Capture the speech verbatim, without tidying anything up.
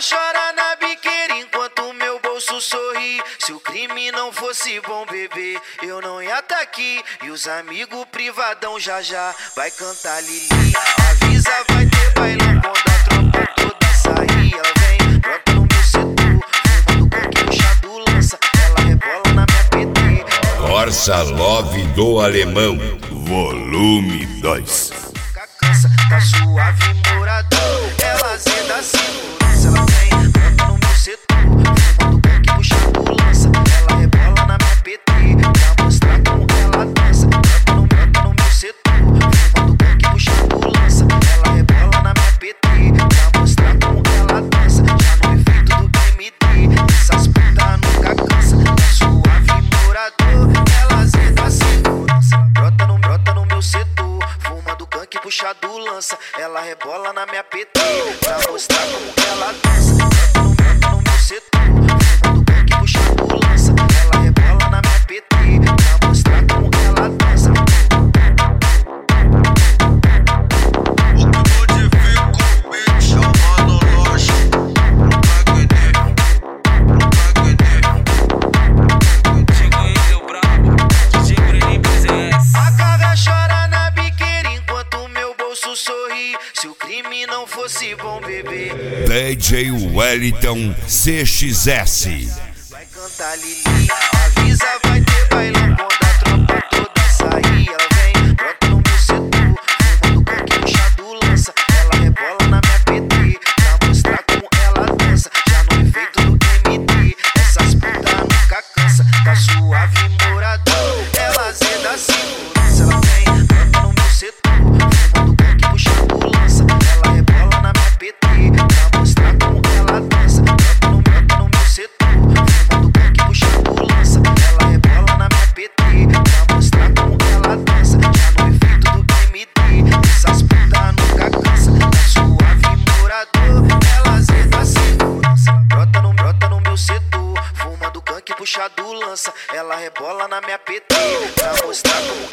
chora na biqueira enquanto meu bolso sorri. Se o crime não fosse bom, bebê, eu não ia tá aqui. E os amigos privadão já já vai cantar Lili. Avisa, vai ter bailão quando a tropa toda sair. Ela vem, brota no meu setor, fumando coquinho, chá do lança. Ela rebola na minha P T. Corsa Love do Alemão, volume dois. Tá suave, morador, ela zeda a segurança. Ela vem, brota no meu setor, fumando coquinho, puxa do lança. Ela rebola na minha P T, pra mostrar como ela dança. Brota no, brota no meu setor, fumando coquinho, puxa do lança. Ela rebola na minha P T, pra mostrar como ela dança. Já no efeito do M D, essas putas nunca cansa. Tá suave, morador, ela zeda a segurança. Brota no, brota no meu setor, fumando canque, puxa do lança. Ela rebola na minha P T, pra mostrar como ela dança. Brota no, brota no meu setor, fumando canque, puxa do lança. Ela rebola na minha P T, pra mostrar como ela dança. Se o crime não fosse bom, bebê, D J Wellington C X S. vai cantar Lili. Avisa, vai ter bailão quando a tropa toda sair. Ela vem, brota no meu setor, fumando coquinho, chá do lança. Ela rebola na minha P T, pra mostrar como ela dança. Já no efeito do M D, essas putas nunca cansa. Tá suave, morador, ela zeda a segurança. Ela vem, brota no meu setor, fumando coquinho, puxa do lança. Ela rebola na minha P T, pra mostrar como ela dança. Brota no, brota no meu setor, fumando coquinho, puxa do lança. Ela rebola na minha P T, pra mostrar como ela dança. Já no efeito do M D, essas putas nunca cansa. Tá suave, morador, ela zeda a segurança. Brota no, brota no meu setor, fumando canque, puxa do lança. Ela rebola na minha P T, pra mostrar como